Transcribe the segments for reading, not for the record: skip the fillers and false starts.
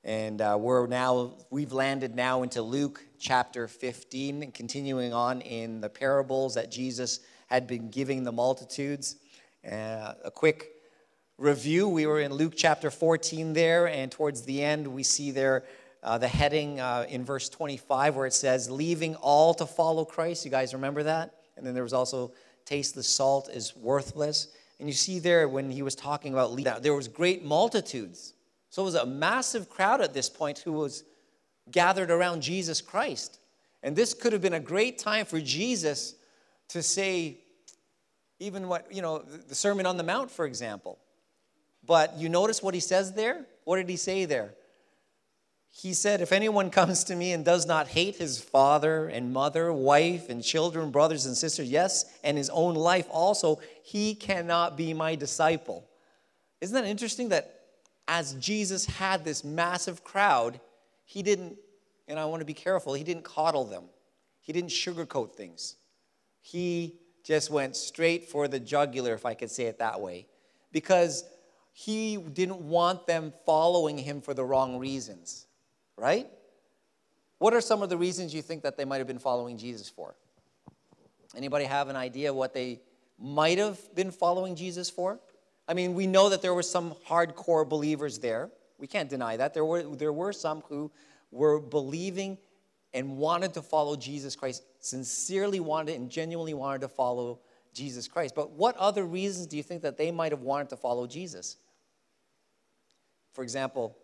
And we've landed now into Luke chapter 15 and continuing on in the parables that Jesus had been giving the multitudes. A quick review, we were in Luke chapter 14 there, and towards the end we see there the heading in verse 25 where it says, leaving all to follow Christ. You guys remember that? And then there was also, taste the salt is worthless. And you see there when he was talking about there was great multitudes. So it was a massive crowd at this point who was gathered around Jesus Christ. And this could have been a great time for Jesus to say even the Sermon on the Mount, for example. But you notice what he says there? What did he say there? He said, if anyone comes to me and does not hate his father and mother, wife and children, brothers and sisters, yes, and his own life also, he cannot be my disciple. Isn't that interesting that as Jesus had this massive crowd, he didn't, and I want to be careful, he didn't coddle them. He didn't sugarcoat things. He just went straight for the jugular, if I could say it that way, because he didn't want them following him for the wrong reasons, right? What are some of the reasons you think that they might have been following Jesus for? Anybody have an idea what they might have been following Jesus for? I mean, we know that there were some hardcore believers there. We can't deny that. There were some who were believing and wanted to follow Jesus Christ, sincerely wanted and genuinely wanted to follow Jesus Christ. But what other reasons do you think that they might have wanted to follow Jesus? For example,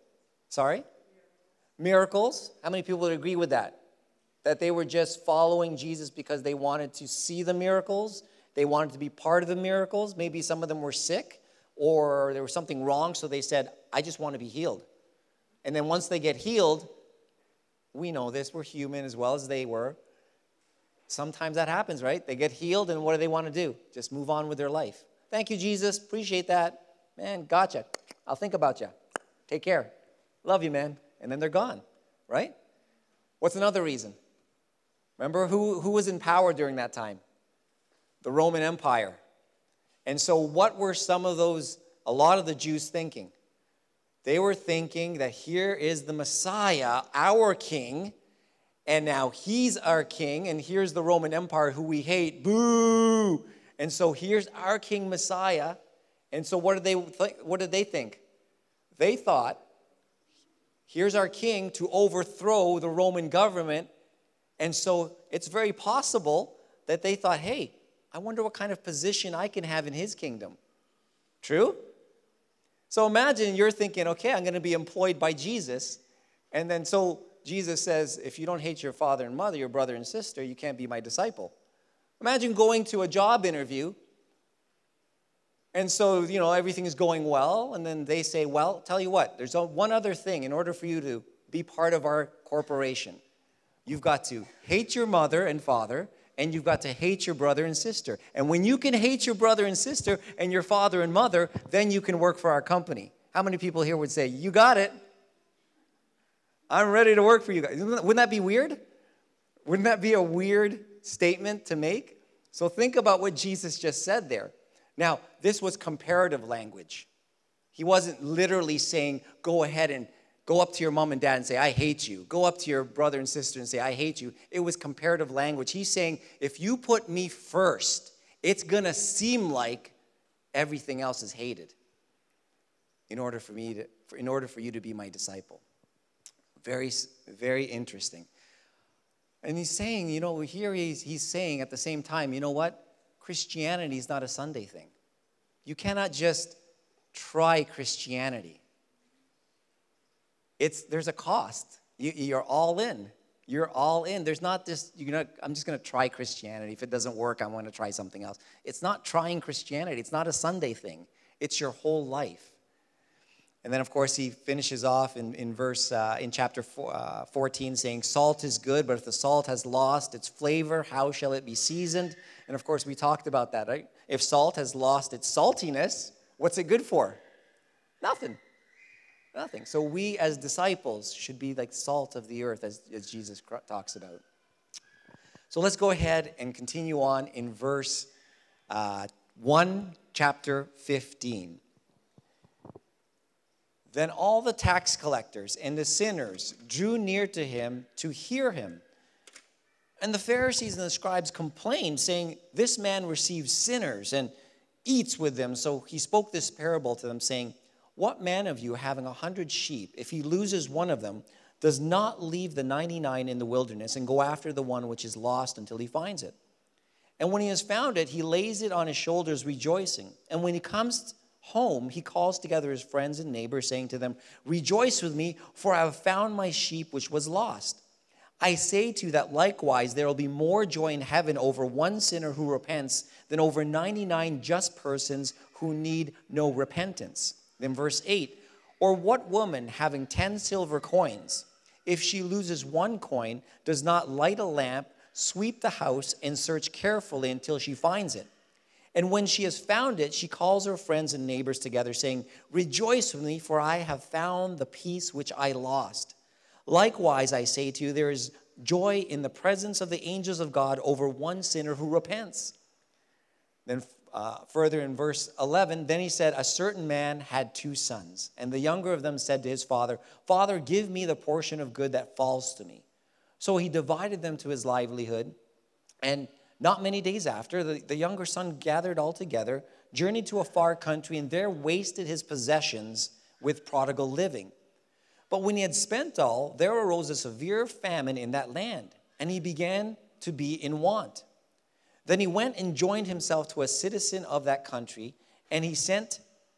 miracles. How many people would agree with that? That they were just following Jesus because they wanted to see the miracles. They wanted to be part of the miracles. Maybe some of them were sick or there was something wrong, so they said, I just want to be healed. And then once they get healed, we know this, we're human as well as they were. Sometimes that happens, right? They get healed, and what do they want to do? Just move on with their life. Thank you, Jesus. Appreciate that. Man, gotcha. I'll think about you. Take care. Love you, man. And then they're gone, right? What's another reason? Remember who was in power during that time? The Roman Empire. And so what were a lot of the Jews thinking? They were thinking that here is the Messiah, our king, and now he's our king, and here's the Roman Empire who we hate. Boo! And so here's our king Messiah. And so what did they think? They thought, here's our king to overthrow the Roman government. And so it's very possible that they thought, hey, I wonder what kind of position I can have in his kingdom. True? So imagine you're thinking, okay, I'm going to be employed by Jesus. And then so Jesus says, if you don't hate your father and mother, your brother and sister, you can't be my disciple. Imagine going to a job interview. And so, everything is going well. And then they say, well, tell you what, there's one other thing. In order for you to be part of our corporation, you've got to hate your mother and father, and you've got to hate your brother and sister. And when you can hate your brother and sister and your father and mother, then you can work for our company. How many people here would say, you got it? I'm ready to work for you guys. Wouldn't that be weird? Wouldn't that be a weird statement to make? So think about what Jesus just said there. Now, this was comparative language. He wasn't literally saying, go ahead and go up to your mom and dad and say, I hate you. Go up to your brother and sister and say, I hate you. It was comparative language. He's saying, if you put me first, it's going to seem like everything else is hated in order for you to be my disciple. Very, very interesting. And he's saying, here he's saying at the same time, you know what? Christianity is not a Sunday thing. You cannot just try Christianity. There's a cost. You're all in. You're all in. There's not this, I'm just going to try Christianity. If it doesn't work, I'm going to try something else. It's not trying Christianity. It's not a Sunday thing. It's your whole life. And then, of course, he finishes off in chapter 14 saying, salt is good, but if the salt has lost its flavor, how shall it be seasoned? And, of course, we talked about that, right? If salt has lost its saltiness, what's it good for? Nothing. Nothing. So we as disciples should be like salt of the earth, as Jesus talks about. So let's go ahead and continue on in verse 1, chapter 15. Then all the tax collectors and the sinners drew near to him to hear him. And the Pharisees and the scribes complained, saying, this man receives sinners and eats with them. So he spoke this parable to them, saying, what man of you, having 100 sheep, if he loses one of them, does not leave the 99 in the wilderness and go after the one which is lost until he finds it? And when he has found it, he lays it on his shoulders, rejoicing. And when he comes home, he calls together his friends and neighbors, saying to them, rejoice with me, for I have found my sheep which was lost. I say to you that likewise there will be more joy in heaven over one sinner who repents than over 99 just persons who need no repentance. Then verse 8, or what woman having 10 silver coins, if she loses one coin, does not light a lamp, sweep the house, and search carefully until she finds it? And when she has found it, she calls her friends and neighbors together, saying, rejoice with me, for I have found the piece which I lost. Likewise, I say to you, there is joy in the presence of the angels of God over one sinner who repents. Then further in verse 11, then he said, a certain man had 2 sons, and the younger of them said to his father, Father, give me the portion of good that falls to me. So he divided them to his livelihood, and not many days after, the younger son gathered all together, journeyed to a far country, and there wasted his possessions with prodigal living. But when he had spent all, there arose a severe famine in that land, and he began to be in want. Then he went and joined himself to a citizen of that country, and he sent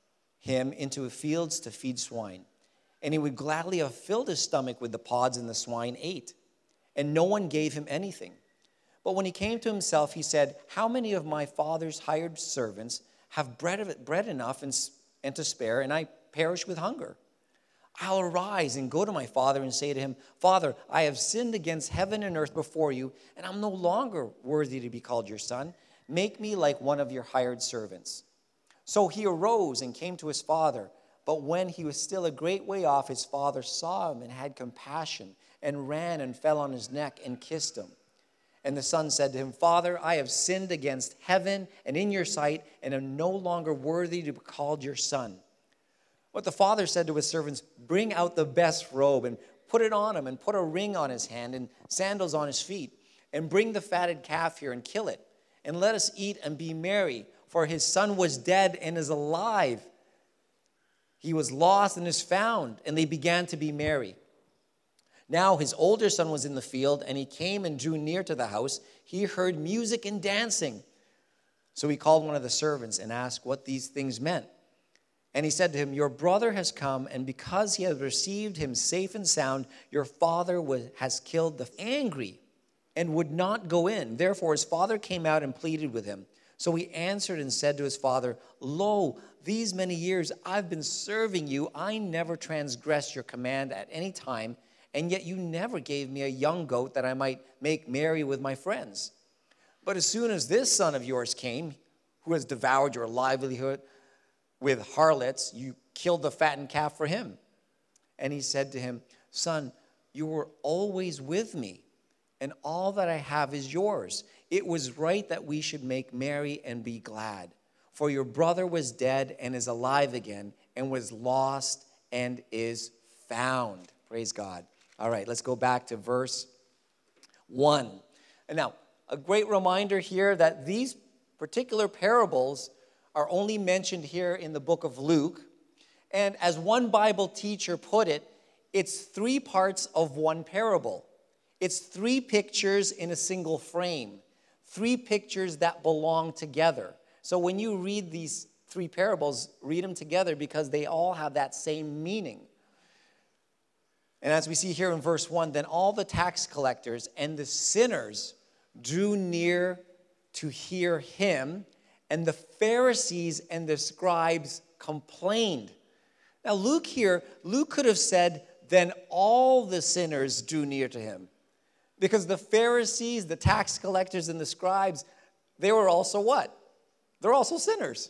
him into fields to feed swine. And he would gladly have filled his stomach with the pods and the swine ate, and no one gave him anything. But when he came to himself, he said, how many of my father's hired servants have bread enough and to spare, and I perish with hunger? I'll arise and go to my father and say to him, Father, I have sinned against heaven and earth before you, and I'm no longer worthy to be called your son. Make me like one of your hired servants. So he arose and came to his father. But when he was still a great way off, his father saw him and had compassion, and ran and fell on his neck and kissed him. And the son said to him, Father, I have sinned against heaven and in your sight, and am no longer worthy to be called your son. But the father said to his servants, bring out the best robe and put it on him, and put a ring on his hand and sandals on his feet, and bring the fatted calf here and kill it, and let us eat and be merry. For his son was dead and is alive. He was lost and is found. And they began to be merry. Now his older son was in the field, and he came and drew near to the house. He heard music and dancing. So he called one of the servants and asked what these things meant. And he said to him, your brother has come, and because he has received him safe and sound, your father has killed the angry and would not go in. Therefore his father came out and pleaded with him. So he answered and said to his father, lo, these many years I've been serving you. I never transgressed your command at any time, and yet you never gave me a young goat that I might make merry with my friends. But as soon as this son of yours came, who has devoured your livelihood with harlots, you killed the fattened calf for him. And he said to him, son, you were always with me, and all that I have is yours. It was right that we should make merry and be glad. For your brother was dead and is alive again, and was lost and is found. Praise God. All right, let's go back to verse 1. And now, a great reminder here that these particular parables are only mentioned here in the book of Luke. And as one Bible teacher put it, it's 3 parts of one parable. It's 3 pictures in a single frame, 3 pictures that belong together. So when you read these 3 parables, read them together because they all have that same meaning. And as we see here in verse 1, then all the tax collectors and the sinners drew near to hear him, and the Pharisees and the scribes complained. Now Luke could have said, then all the sinners drew near to him. Because the Pharisees, the tax collectors, and the scribes, they were also what? They're also sinners.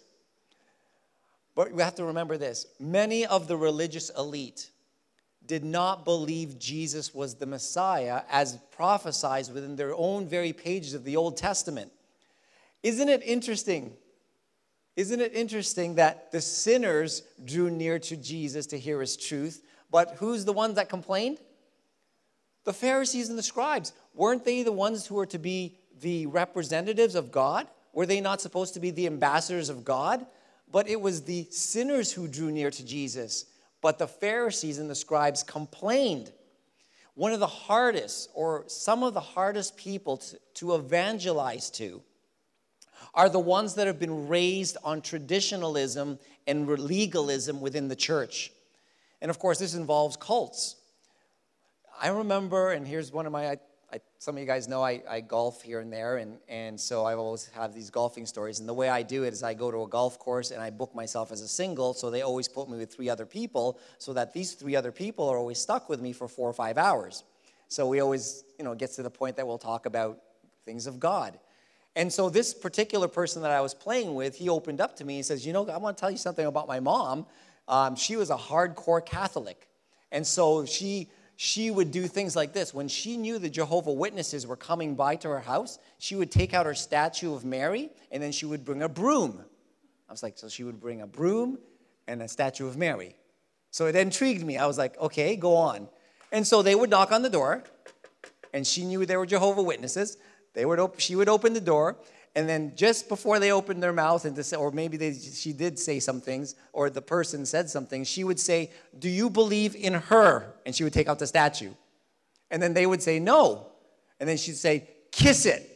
But we have to remember this. Many of the religious elite did not believe Jesus was the Messiah as prophesied within their own very pages of the Old Testament. Isn't it interesting Isn't it interesting that the sinners drew near to Jesus to hear his truth, but who's the ones that complained? The Pharisees and the scribes. Weren't they the ones who were to be the representatives of God? Were they not supposed to be the ambassadors of God? But it was the sinners who drew near to Jesus. But the Pharisees and the scribes complained. One of the hardest, or some of the hardest people to evangelize to are the ones that have been raised on traditionalism and legalism within the church. And of course, this involves cults. I remember, and here's one of my, some of you guys know I golf here and there, and so I always have these golfing stories. And the way I do it is I go to a golf course and I book myself as a single, so they always put me with 3 other people, so that these 3 other people are always stuck with me for 4 or 5 hours. So we always, it gets to the point that we'll talk about things of God. And so this particular person that I was playing with, he opened up to me and says, I want to tell you something about my mom. She was a hardcore Catholic. And so she would do things like this. When she knew the Jehovah's Witnesses were coming by to her house, she would take out her statue of Mary, and then she would bring a broom. I was like, so she would bring a broom and a statue of Mary. So it intrigued me. I was like, okay, go on. And so they would knock on the door, and she knew they were Jehovah's Witnesses. She would open the door, and then just before they opened their mouth, or maybe she did say some things, or the person said something, she would say, "Do you believe in her?" And she would take out the statue. And then they would say, "No." And then she'd say, "Kiss it."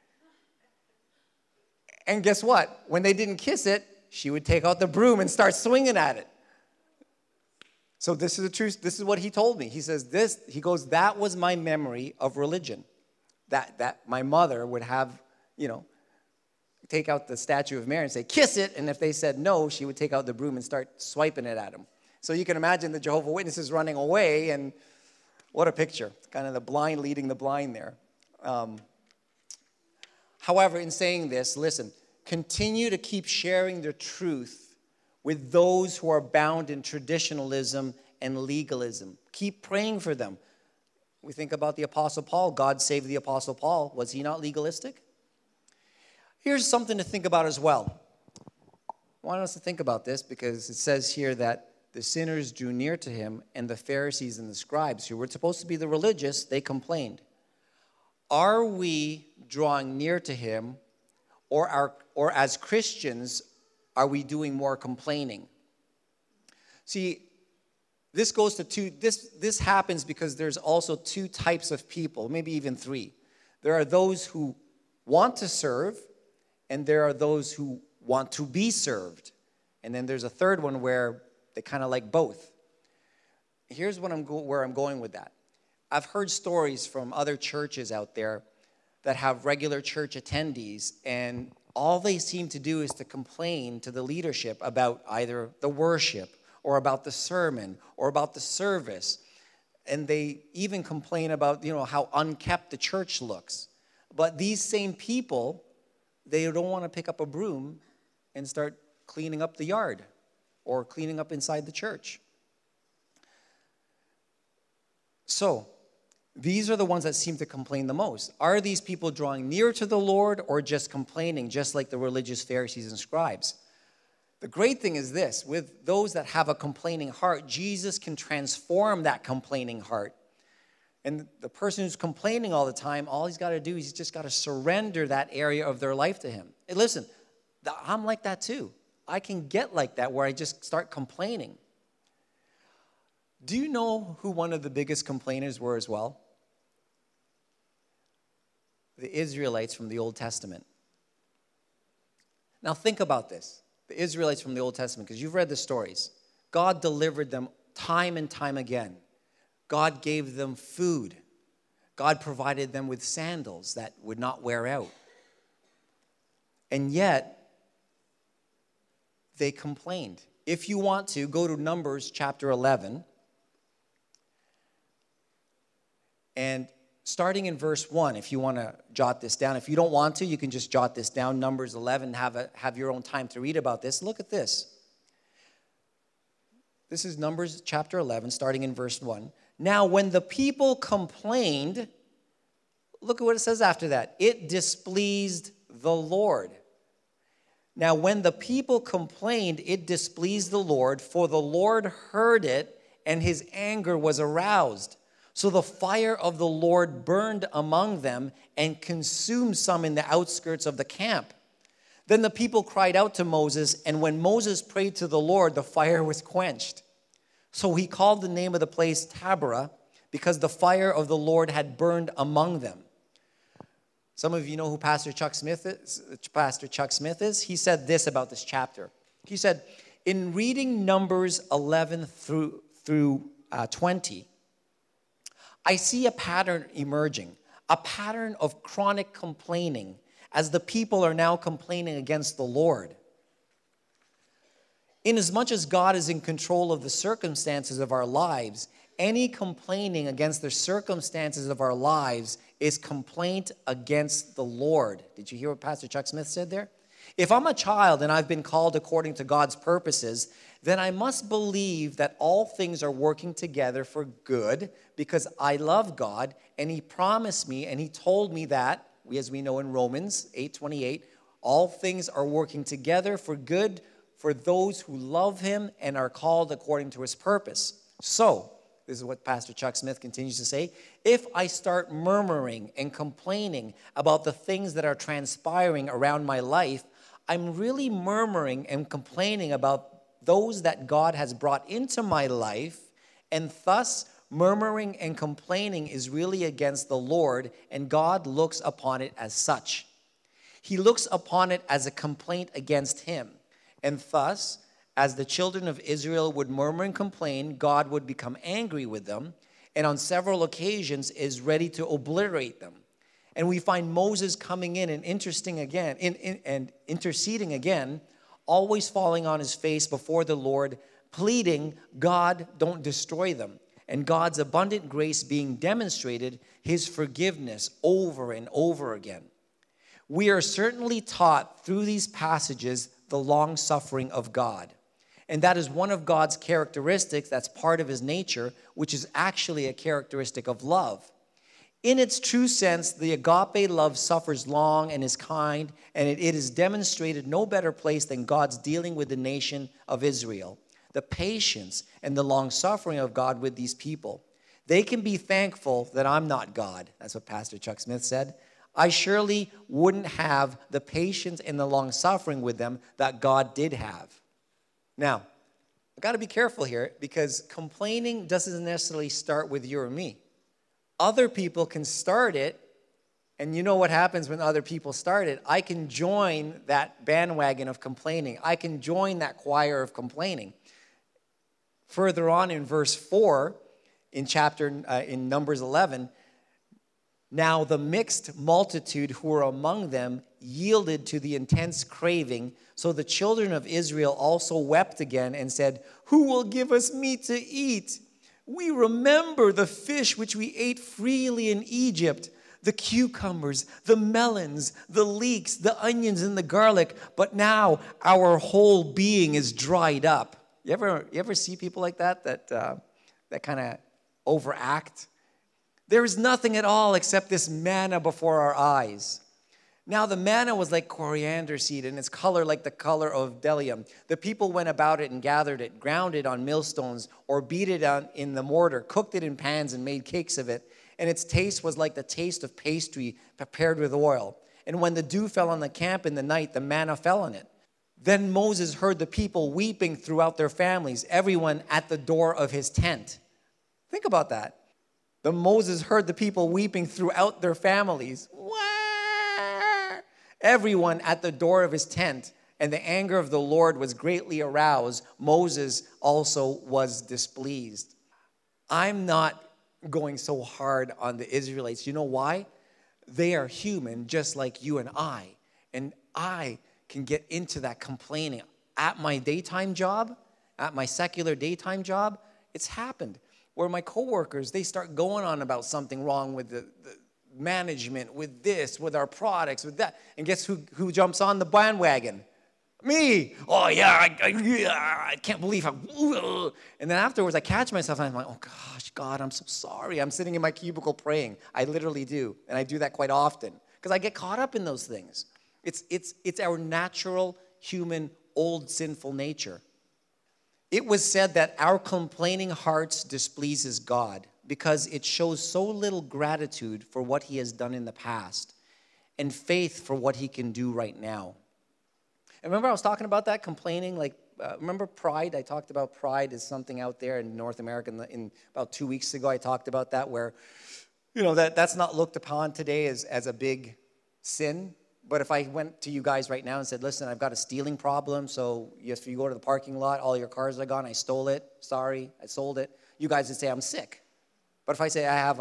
And guess what? When they didn't kiss it, she would take out the broom and start swinging at it. So this is the truth. This is what he told me. He says this, he goes, that was my memory of religion. That my mother would have, take out the statue of Mary and say, "Kiss it." And if they said no, she would take out the broom and start swiping it at them. So you can imagine the Jehovah's Witnesses running away, and what a picture. Kind of the blind leading the blind there. However, in saying this, listen, continue to keep sharing the truth with those who are bound in traditionalism and legalism. Keep praying for them. We think about the Apostle Paul. God saved the Apostle Paul. Was he not legalistic? Here's something to think about as well. I want us to think about this because it says here that the sinners drew near to him, and the Pharisees and the scribes, who were supposed to be the religious, they complained. Are we drawing near to him, or as Christians, are we doing more complaining? See, this goes to two. This happens because there's also 2 types of people, maybe even 3. There are those who want to serve, and there are those who want to be served. And then there's a third one where they kind of like both. Here's where I'm going with that. I've heard stories from other churches out there that have regular church attendees, and all they seem to do is to complain to the leadership about either the worship or about the sermon or about the service. And they even complain about, how unkept the church looks. But these same people, they don't want to pick up a broom and start cleaning up the yard or cleaning up inside the church. So, these are the ones that seem to complain the most. Are these people drawing near to the Lord or just complaining, just like the religious Pharisees and scribes? The great thing is this, with those that have a complaining heart, Jesus can transform that complaining heart. And the person who's complaining all the time, all he's got to do is he's just got to surrender that area of their life to him. And listen, I'm like that too. I can get like that where I just start complaining. Do you know who one of the biggest complainers were as well? The Israelites from the Old Testament. Now think about this. The Israelites from the Old Testament, because you've read the stories. God delivered them time and time again. God gave them food. God provided them with sandals that would not wear out. And yet, they complained. If you want to, go to Numbers chapter 11. And starting in verse 1, if you want to jot this down. If you don't want to, you can just jot this down. Numbers 11, have your own time to read about this. Look at this. This is Numbers chapter 11, starting in verse 1. Now, when the people complained, look at what it says after that. It displeased the Lord. Now, when the people complained, it displeased the Lord, for the Lord heard it, and his anger was aroused. So the fire of the Lord burned among them and consumed some in the outskirts of the camp. Then the people cried out to Moses, and when Moses prayed to the Lord, the fire was quenched. So he called the name of the place Taberah, because the fire of the Lord had burned among them. Some of you know who Pastor Chuck Smith is. He said this about this chapter. He said, in reading Numbers 11 through 20, I see a pattern emerging, a pattern of chronic complaining as the people are now complaining against the Lord. Inasmuch as God is in control of the circumstances of our lives, any complaining against the circumstances of our lives is complaint against the Lord. Did you hear what Pastor Chuck Smith said there? If I'm a child and I've been called according to God's purposes, then I must believe that all things are working together for good because I love God, and he promised me and he told me that, as we know in Romans 8:28, all things are working together for good for those who love him and are called according to his purpose. So, this is what Pastor Chuck Smith continues to say. If I start murmuring and complaining about the things that are transpiring around my life, I'm really murmuring and complaining about those that God has brought into my life, and thus murmuring and complaining is really against the Lord, and God looks upon it as such. He looks upon it as a complaint against him, and thus, as the children of Israel would murmur and complain, God would become angry with them, and on several occasions is ready to obliterate them. And we find Moses coming in and interceding again, always falling on his face before the Lord, pleading, God, don't destroy them. And God's abundant grace being demonstrated, his forgiveness over and over again. We are certainly taught through these passages the long suffering of God. And that is one of God's characteristics, that's part of his nature, which is actually a characteristic of love. In its true sense, the agape love suffers long and is kind, and it is demonstrated no better place than God's dealing with the nation of Israel. The patience and the long suffering of God with these people. They can be thankful that I'm not God. That's what Pastor Chuck Smith said. I surely wouldn't have the patience and the long suffering with them that God did have. Now, I've got to be careful here because complaining doesn't necessarily start with you or me. Other people can start it, and you know what happens when other people start it. I can join that bandwagon of complaining. I can join that choir of complaining. Further on in verse 4, in Numbers 11, now the mixed multitude who were among them yielded to the intense craving. So the children of Israel also wept again and said, who will give us meat to eat? We remember the fish which we ate freely in Egypt, the cucumbers, the melons, the leeks, the onions, and the garlic. But now our whole being is dried up. You ever see people like that kind of overact? There is nothing at all except this manna before our eyes. Now the manna was like coriander seed, and its color like the color of bdellium. The people went about it and gathered it, ground it on millstones, or beat it in the mortar, cooked it in pans, and made cakes of it. And its taste was like the taste of pastry prepared with oil. And when the dew fell on the camp in the night, the manna fell on it. Then Moses heard the people weeping throughout their families, everyone at the door of his tent. Think about that. Moses heard the people weeping throughout their families. Everyone at the door of his tent, and the anger of the Lord was greatly aroused. Moses also was displeased. I'm not going so hard on the Israelites. You know why? They are human just like you and I. And I can get into that complaining. At my daytime job, at my secular daytime job, it's happened. Where my coworkers, they start going on about something wrong with the management, with this, with our products, with that. And guess who jumps on the bandwagon? Me. Oh, yeah, I can't believe how. And then afterwards, I catch myself, and I'm like, oh, gosh, God, I'm so sorry. I'm sitting in my cubicle praying. I literally do. And I do that quite often because I get caught up in those things. It's our natural human, old sinful nature. It was said that our complaining hearts displeases God because it shows so little gratitude for what he has done in the past and faith for what he can do right now. And remember I was talking about that, complaining, remember pride? I talked about pride is something out there in North America. In about 2 weeks ago, I talked about that where, that's not looked upon today as a big sin. But if I went to you guys right now and said, listen, I've got a stealing problem, so if you go to the parking lot, all your cars are gone, I stole it, sorry, I sold it, you guys would say I'm sick. But if I say I have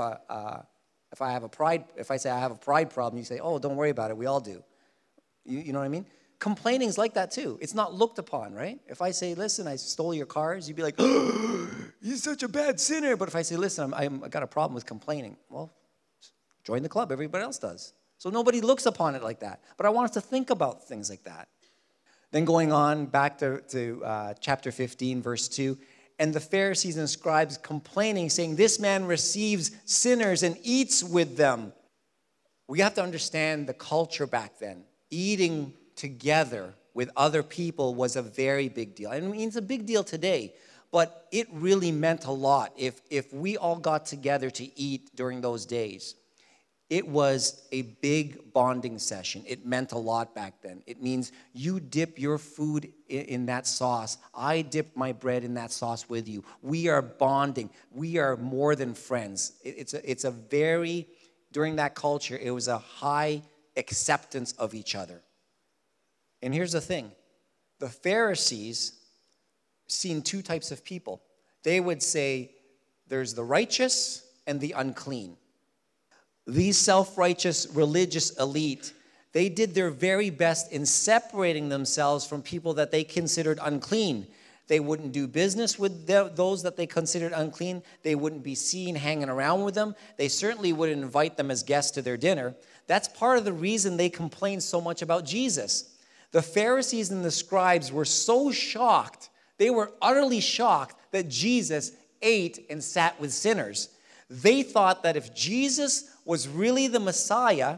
a pride problem, you say, oh, don't worry about it, we all do. You know what I mean? Complaining is like that too. It's not looked upon, right? If I say, listen, I stole your cars, you'd be like, oh, you're such a bad sinner. But if I say, listen, I got a problem with complaining, well, join the club, everybody else does. So nobody looks upon it like that. But I want us to think about things like that. Then going on back to chapter 15, verse 2, and the Pharisees and scribes complaining, saying, this man receives sinners and eats with them. We have to understand the culture back then. Eating together with other people was a very big deal. I mean, it's a big deal today, but it really meant a lot if we all got together to eat during those days. It was a big bonding session. It meant a lot back then. It means you dip your food in that sauce. I dip my bread in that sauce with you. We are bonding. We are more than friends. It's a very, during that culture, it was a high acceptance of each other. And here's the thing. The Pharisees seen two types of people. They would say there's the righteous and the unclean. These self-righteous religious elite, they did their very best in separating themselves from people that they considered unclean. They wouldn't do business with those that they considered unclean. They wouldn't be seen hanging around with them. They certainly wouldn't invite them as guests to their dinner. That's part of the reason they complained so much about Jesus. The Pharisees and the scribes were so shocked. They were utterly shocked that Jesus ate and sat with sinners. They thought that if Jesus was really the Messiah,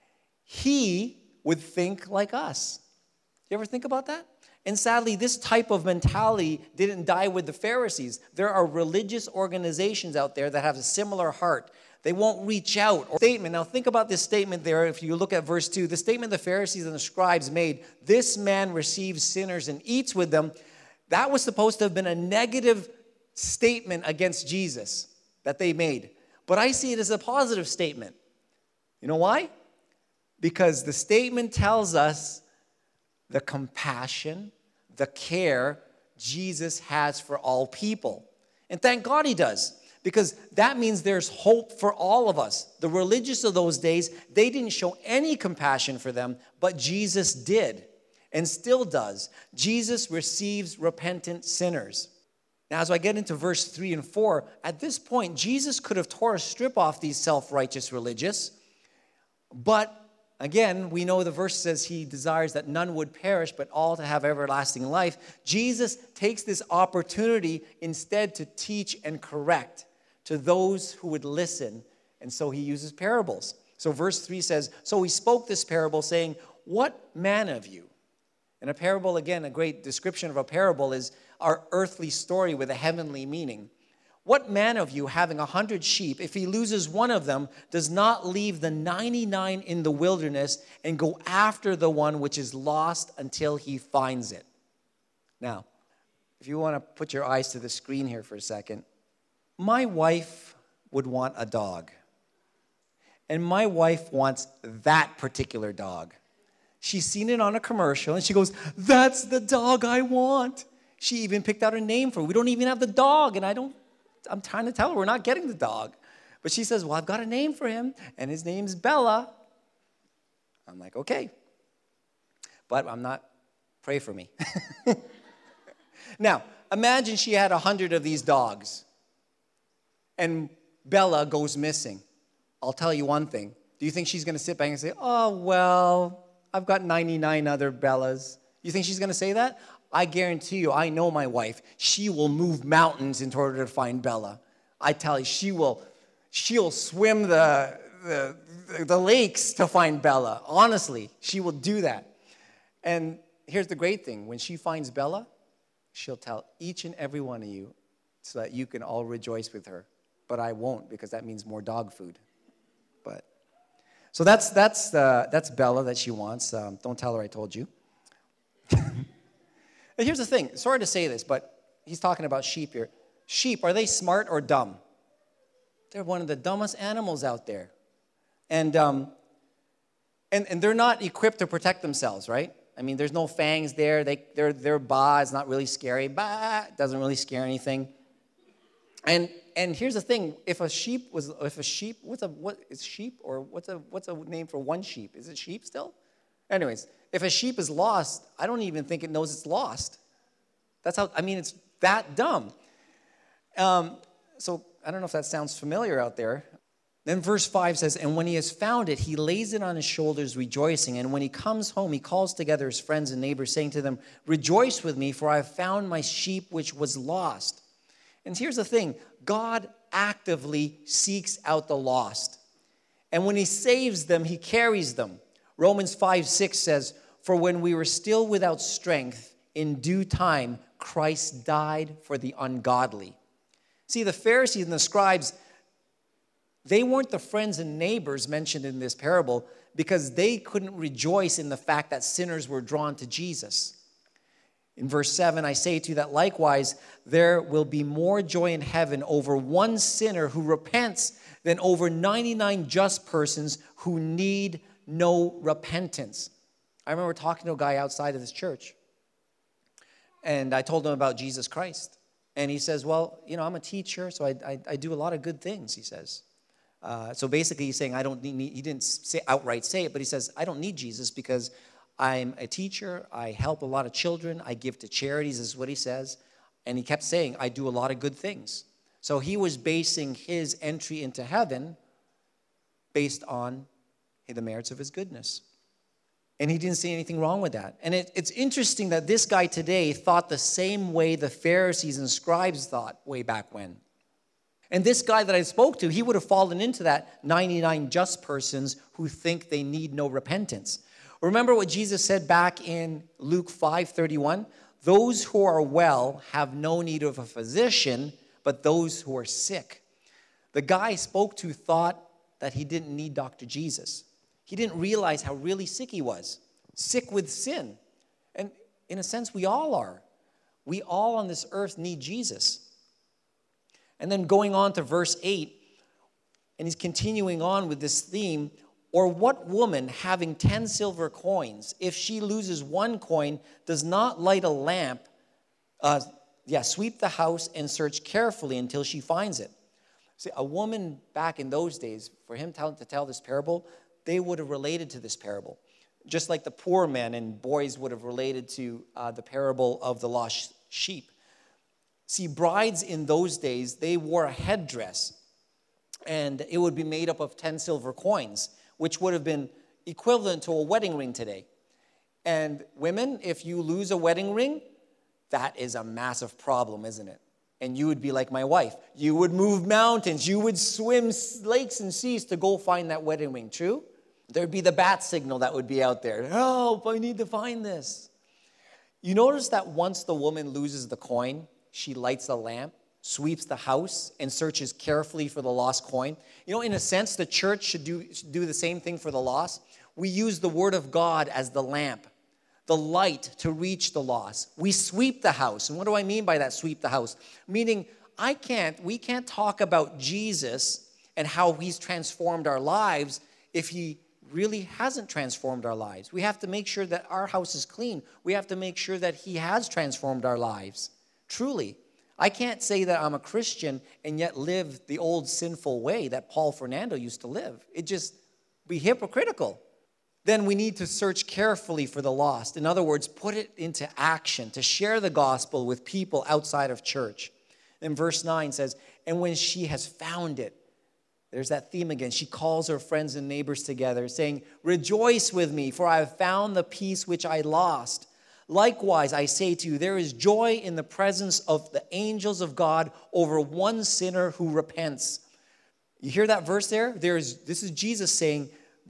he would think like us. You ever think about that? And sadly, this type of mentality didn't die with the Pharisees. There are religious organizations out there that have a similar heart. They won't reach out. Statement. Now think about this statement there. If you look at verse 2, the statement the Pharisees and the scribes made, this man receives sinners and eats with them, that was supposed to have been a negative statement against Jesus that they made. But I see it as a positive statement. You know why? Because the statement tells us the compassion, the care Jesus has for all people. And thank God he does, because that means there's hope for all of us. The religious of those days, they didn't show any compassion for them, but Jesus did and still does. Jesus receives repentant sinners. Now, as I get into verse 3 and 4, at this point, Jesus could have tore a strip off these self-righteous religious. But, again, we know the verse says he desires that none would perish, but all to have everlasting life. Jesus takes this opportunity instead to teach and correct to those who would listen. And so he uses parables. So verse 3 says, so he spoke this parable saying, what man of you? And a parable, again, a great description of a parable is our earthly story with a heavenly meaning. What man of you, having 100 sheep, if he loses one of them, does not leave the 99 in the wilderness and go after the one which is lost until he finds it? Now, if you want to put your eyes to the screen here for a second, my wife would want a dog. And my wife wants that particular dog. She's seen it on a commercial, and she goes, that's the dog I want. She even picked out a name for it. We don't even have the dog, and I'm trying to tell her we're not getting the dog. But she says, well, I've got a name for him, and his name's Bella. I'm like, okay. But I'm not, pray for me. Now, imagine she had 100 of these dogs, and Bella goes missing. I'll tell you one thing. Do you think she's going to sit back and say, oh, well, I've got 99 other Bellas? You think she's going to say that? I guarantee you, I know my wife. She will move mountains in order to find Bella. I tell you, she'll swim the lakes to find Bella. Honestly, she will do that. And here's the great thing. When she finds Bella, she'll tell each and every one of you so that you can all rejoice with her. But I won't, because that means more dog food. But so that's Bella that she wants. Don't tell her I told you. And here's the thing. Sorry to say this, but he's talking about sheep here. Sheep, are they smart or dumb? They're one of the dumbest animals out there. And they're not equipped to protect themselves, right? I mean, there's no fangs there. Their ba is not really scary. Ba doesn't really scare anything. And here's the thing: if a sheep, what's a name for one sheep? Is it sheep still? Anyways, if a sheep is lost, I don't even think it knows it's lost. It's that dumb. So I don't know if that sounds familiar out there. Then verse 5 says, and when he has found it, he lays it on his shoulders, rejoicing. And when he comes home, he calls together his friends and neighbors, saying to them, rejoice with me, for I have found my sheep which was lost. And here's the thing. God actively seeks out the lost. And when he saves them, he carries them. Romans 5:6 says, for when we were still without strength, in due time, Christ died for the ungodly. See, the Pharisees and the scribes, they weren't the friends and neighbors mentioned in this parable because they couldn't rejoice in the fact that sinners were drawn to Jesus. In verse 7, I say to you that likewise, there will be more joy in heaven over one sinner who repents than over 99 just persons who need no repentance. I remember talking to a guy outside of this church, and I told him about Jesus Christ. And he says, well, I'm a teacher, so I do a lot of good things, he says. So basically he's saying, he didn't outright say it, but he says, I don't need Jesus because I'm a teacher, I help a lot of children, I give to charities, is what he says. And he kept saying, I do a lot of good things. So he was basing his entry into heaven based on the merits of his goodness. And he didn't see anything wrong with that. And it's interesting that this guy today thought the same way the Pharisees and scribes thought way back when. And this guy that I spoke to, he would have fallen into that 99 just persons who think they need no repentance. Remember what Jesus said back in Luke 5:31? Those who are well have no need of a physician, but those who are sick. The guy I spoke to thought that he didn't need Dr. Jesus. He didn't realize how really sick he was. Sick with sin. And in a sense, we all are. We all on this earth need Jesus. And then going on to verse 8, and he's continuing on with this theme, or what woman having 10 silver coins, if she loses one coin, does not light a lamp, sweep the house and search carefully until she finds it. See, a woman back in those days, for him to tell this parable, they would have related to this parable. Just like the poor men and boys would have related to the parable of the lost sheep. See, brides in those days, they wore a headdress, and it would be made up of 10 silver coins, which would have been equivalent to a wedding ring today. And women, if you lose a wedding ring, that is a massive problem, isn't it? And you would be like my wife. You would move mountains. You would swim lakes and seas to go find that wedding ring. True? There'd be the bat signal that would be out there. Help, I need to find this. You notice that once the woman loses the coin, she lights a lamp, sweeps the house, and searches carefully for the lost coin. In a sense, the church should do the same thing for the lost. We use the word of God as the lamp, the light to reach the lost. We sweep the house. And what do I mean by that, sweep the house? Meaning, we can't talk about Jesus and how he's transformed our lives if he really hasn't transformed our lives. We have to make sure that our house is clean. We have to make sure that he has transformed our lives. Truly. I can't say that I'm a Christian and yet live the old sinful way that Paul Fernando used to live. It'd just be hypocritical. Then we need to search carefully for the lost. In other words, put it into action to share the gospel with people outside of church. Then verse 9 says, and when she has found it, there's that theme again. She calls her friends and neighbors together, saying, rejoice with me, for I have found the peace which I lost. Likewise, I say to you, there is joy in the presence of the angels of God over one sinner who repents. You hear that verse there? This is Jesus saying,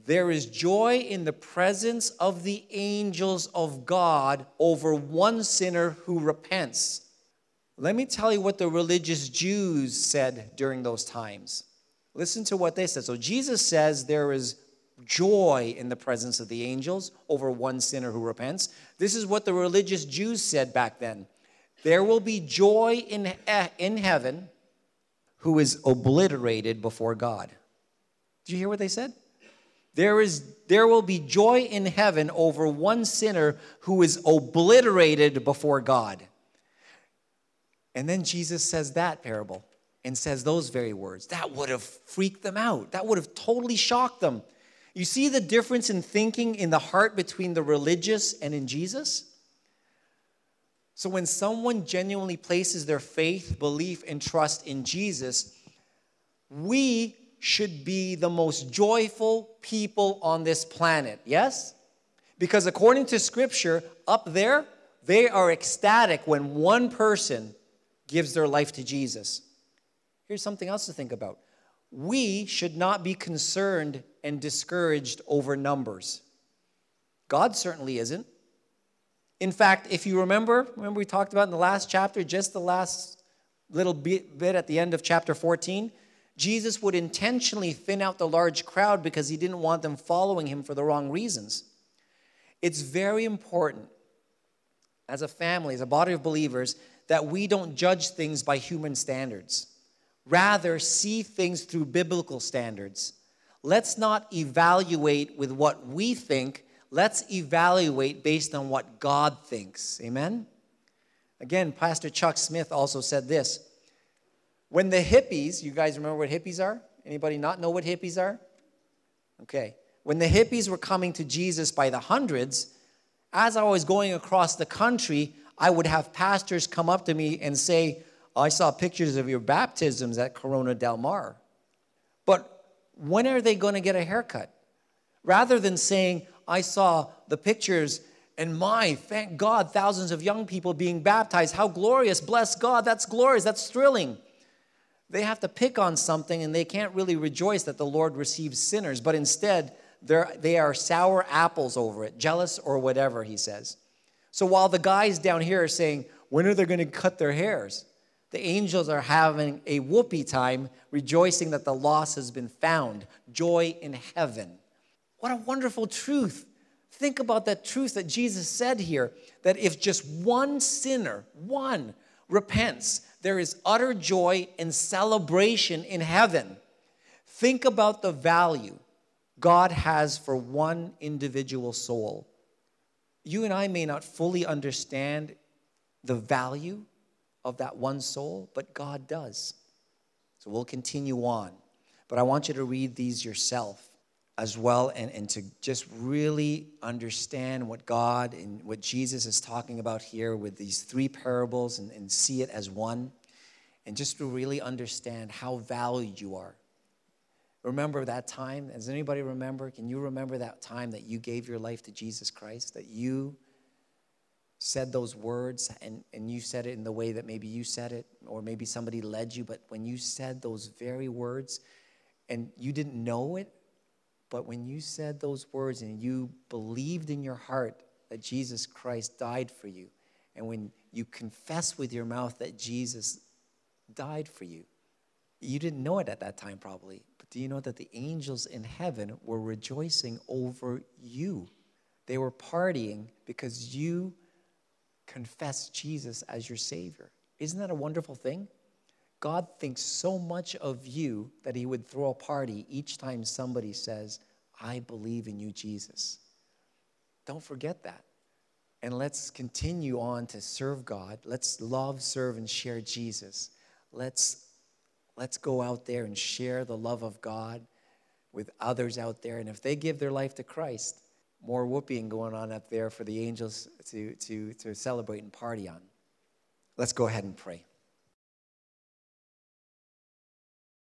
There is joy in the presence of the angels of God over one sinner who repents. Let me tell you what the religious Jews said during those times. Listen to what they said. So Jesus says there is joy in the presence of the angels over one sinner who repents. This is what the religious Jews said back then. There will be joy in heaven who is obliterated before God. Did you hear what they said? There will be joy in heaven over one sinner who is obliterated before God. And then Jesus says that parable and says those very words. That would have freaked them out. That would have totally shocked them. You see the difference in thinking in the heart between the religious and in Jesus? So when someone genuinely places their faith, belief, and trust in Jesus, we should be the most joyful people on this planet, yes? Because according to Scripture, up there, they are ecstatic when one person gives their life to Jesus. Here's something else to think about. We should not be concerned and discouraged over numbers. God certainly isn't. In fact, if you remember we talked about in the last chapter, just the last little bit at the end of chapter 14, Jesus would intentionally thin out the large crowd because he didn't want them following him for the wrong reasons. It's very important as a family, as a body of believers, that we don't judge things by human standards. Rather, see things through biblical standards. Let's not evaluate with what we think. Let's evaluate based on what God thinks. Amen? Again, Pastor Chuck Smith also said this. When the hippies, you guys remember what hippies are? Anybody not know what hippies are? Okay. When the hippies were coming to Jesus by the hundreds, as I was going across the country, I would have pastors come up to me and say, I saw pictures of your baptisms at Corona Del Mar. But when are they going to get a haircut? Rather than saying, I saw the pictures and thank God, thousands of young people being baptized. How glorious. Bless God. That's glorious. That's thrilling. They have to pick on something and they can't really rejoice that the Lord receives sinners. But instead, they are sour apples over it, jealous or whatever, he says. So while the guys down here are saying, when are they going to cut their hairs? The angels are having a whoopee time, rejoicing that the lost has been found. Joy in heaven. What a wonderful truth. Think about that truth that Jesus said here, that if just one sinner, one, repents, there is utter joy and celebration in heaven. Think about the value God has for one individual soul. You and I may not fully understand the value of that one soul, but God does. So we'll continue on. But I want you to read these yourself as well and to just really understand what God and what Jesus is talking about here with these three parables and see it as one. And just to really understand how valued you are. Remember that time? Does anybody remember? Can you remember that time that you gave your life to Jesus Christ? That you said those words and you said it in the way that maybe you said it, or maybe somebody led you, but when you said those very words and you didn't know it, but when you said those words and you believed in your heart that Jesus Christ died for you, and when you confess with your mouth that Jesus died for you, you didn't know it at that time probably, but do you know that the angels in heaven were rejoicing over you? They were partying because you confessed Jesus as your Savior. Isn't that a wonderful thing? God thinks so much of you that he would throw a party each time somebody says, I believe in you, Jesus. Don't forget that. And let's continue on to serve God. Let's love, serve, and share Jesus. Let's go out there and share the love of God with others out there. And if they give their life to Christ, more whooping going on up there for the angels to celebrate and party on. Let's go ahead and pray.